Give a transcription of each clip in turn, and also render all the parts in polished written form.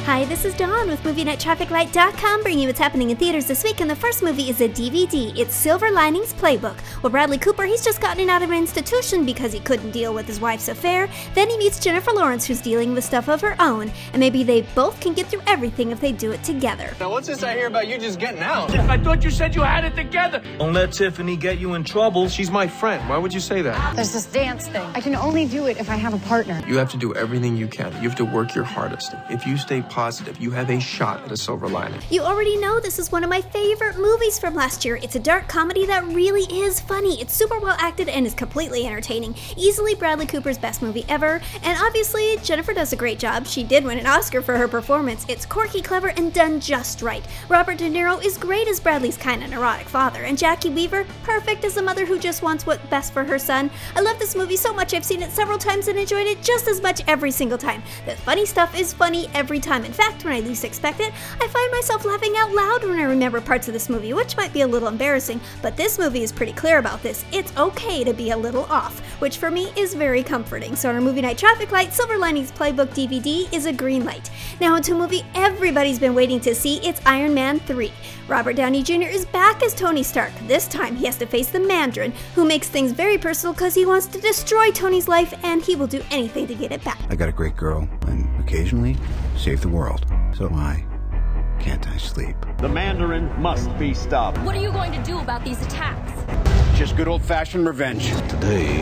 Hi, this is Dawn with MovieNightTrafficLight.com bringing you what's happening in theaters this week, and the first movie is a DVD. It's Silver Linings Playbook. Well, Bradley Cooper, he's just gotten out of an institution because he couldn't deal with his wife's affair. Then he meets Jennifer Lawrence, who's dealing with stuff of her own, and maybe they both can get through everything if they do it together. Now, what's this I hear about you just getting out? I thought you said you had it together. Don't let Tiffany get you in trouble. She's my friend. Why would you say that? There's this dance thing. I can only do it if I have a partner. You have to do everything you can. You have to work your hardest. If you stay positive, you have a shot at a silver lining. You already know this is one of my favorite movies from last year. It's a dark comedy that really is funny. It's super well acted and is completely entertaining. Easily Bradley Cooper's best movie ever. And obviously, Jennifer does a great job. She did win an Oscar for her performance. It's quirky, clever, and done just right. Robert De Niro is great as Bradley's kind of neurotic father. And Jackie Weaver, perfect as a mother who just wants what's best for her son. I love this movie so much I've seen it several times and enjoyed it just as much every single time. The funny stuff is funny every time. In fact, when I least expect it, I find myself laughing out loud when I remember parts of this movie, which might be a little embarrassing, but this movie is pretty clear about this. It's okay to be a little off, which for me is very comforting. So on our Movie Night Traffic Light, Silver Linings Playbook DVD is a green light. Now into a movie everybody's been waiting to see, it's Iron Man 3. Robert Downey Jr. is back as Tony Stark. This time he has to face the Mandarin, who makes things very personal because he wants to destroy Tony's life and he will do anything to get it back. I got a great girl and occasionally save the world. So why can't I sleep? The Mandarin must be stopped. What are you going to do about these attacks? Just good old-fashioned revenge. Today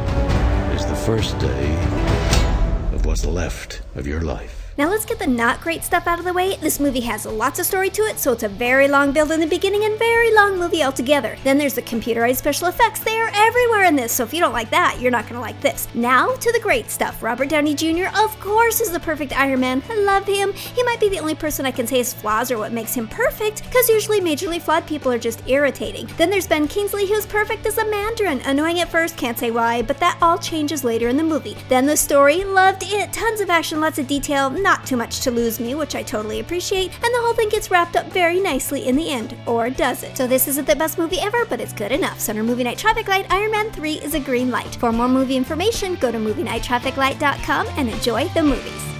is the first day of what's left of your life. Now let's get the not great stuff out of the way. This movie has lots of story to it, so it's a very long build in the beginning and very long movie altogether. Then there's the computerized special effects. They are everywhere in this, so if you don't like that, you're not gonna like this. Now to the great stuff. Robert Downey Jr., of course, is the perfect Iron Man. I love him. He might be the only person I can say his flaws are what makes him perfect, because usually majorly flawed people are just irritating. Then there's Ben Kingsley, who's perfect as a Mandarin. Annoying at first, can't say why, but that all changes later in the movie. Then the story, loved it. Tons of action, lots of detail, not too much to lose me, which I totally appreciate, and the whole thing gets wrapped up very nicely in the end, or does it? So this isn't the best movie ever, but it's good enough. So on our Movie Night Traffic Light, Iron Man 3 is a green light. For more movie information, go to MovieNightTrafficLight.com and enjoy the movies.